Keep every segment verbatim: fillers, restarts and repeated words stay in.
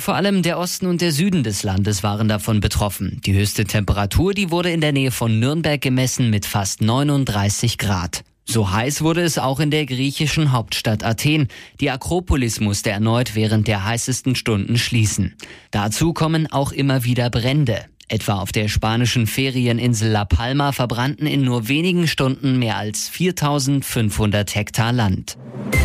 Vor allem der Osten und der Süden des Landes waren davon betroffen. Die höchste Temperatur, die wurde in der Nähe von Nürnberg gemessen mit fast neununddreißig Grad. So heiß wurde es auch in der griechischen Hauptstadt Athen. Die Akropolis musste erneut während der heißesten Stunden schließen. Dazu kommen auch immer wieder Brände. Etwa auf der spanischen Ferieninsel La Palma verbrannten in nur wenigen Stunden mehr als viertausendfünfhundert Hektar Land.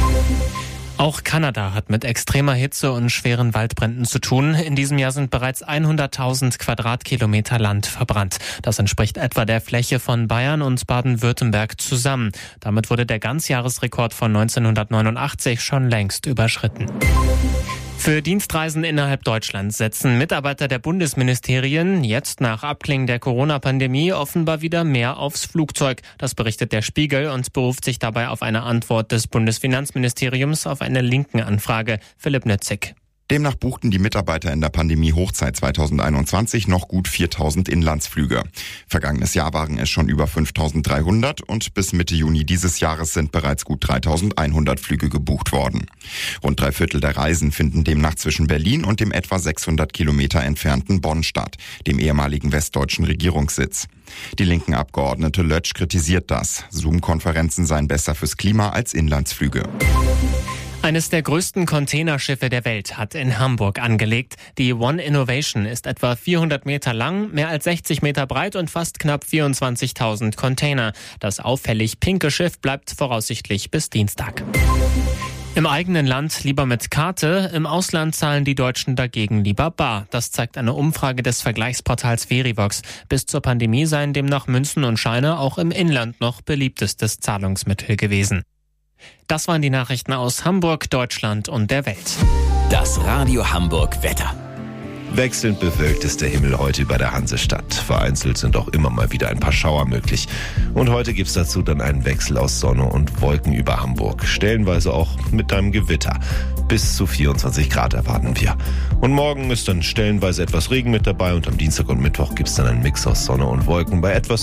Auch Kanada hat mit extremer Hitze und schweren Waldbränden zu tun. In diesem Jahr sind bereits hunderttausend Quadratkilometer Land verbrannt. Das entspricht etwa der Fläche von Bayern und Baden-Württemberg zusammen. Damit wurde der Ganzjahresrekord von neunzehnhundertneunundachtzig schon längst überschritten. Für Dienstreisen innerhalb Deutschlands setzen Mitarbeiter der Bundesministerien jetzt nach Abklingen der Corona-Pandemie offenbar wieder mehr aufs Flugzeug. Das berichtet der Spiegel und beruft sich dabei auf eine Antwort des Bundesfinanzministeriums auf eine linken Anfrage. Philipp Nützig. Demnach buchten die Mitarbeiter in der Pandemie-Hochzeit zweitausendeinundzwanzig noch gut viertausend Inlandsflüge. Vergangenes Jahr waren es schon über fünftausenddreihundert und bis Mitte Juni dieses Jahres sind bereits gut dreitausendeinhundert Flüge gebucht worden. Rund drei Viertel der Reisen finden demnach zwischen Berlin und dem etwa sechshundert Kilometer entfernten Bonn statt, dem ehemaligen westdeutschen Regierungssitz. Die linken Abgeordnete Lötsch kritisiert das. Zoom-Konferenzen seien besser fürs Klima als Inlandsflüge. Eines der größten Containerschiffe der Welt hat in Hamburg angelegt. Die One Innovation ist etwa vierhundert Meter lang, mehr als sechzig Meter breit und fast knapp vierundzwanzigtausend Container. Das auffällig pinke Schiff bleibt voraussichtlich bis Dienstag. Im eigenen Land lieber mit Karte, im Ausland zahlen die Deutschen dagegen lieber bar. Das zeigt eine Umfrage des Vergleichsportals Verivox. Bis zur Pandemie seien demnach Münzen und Scheine auch im Inland noch beliebtestes Zahlungsmittel gewesen. Das waren die Nachrichten aus Hamburg, Deutschland und der Welt. Das Radio Hamburg Wetter. Wechselnd bewölkt ist der Himmel heute über der Hansestadt. Vereinzelt sind auch immer mal wieder ein paar Schauer möglich. Und heute gibt's dazu dann einen Wechsel aus Sonne und Wolken über Hamburg. Stellenweise auch mit einem Gewitter. Bis zu vierundzwanzig Grad erwarten wir. Und morgen ist dann stellenweise etwas Regen mit dabei und am Dienstag und Mittwoch gibt's dann einen Mix aus Sonne und Wolken bei etwas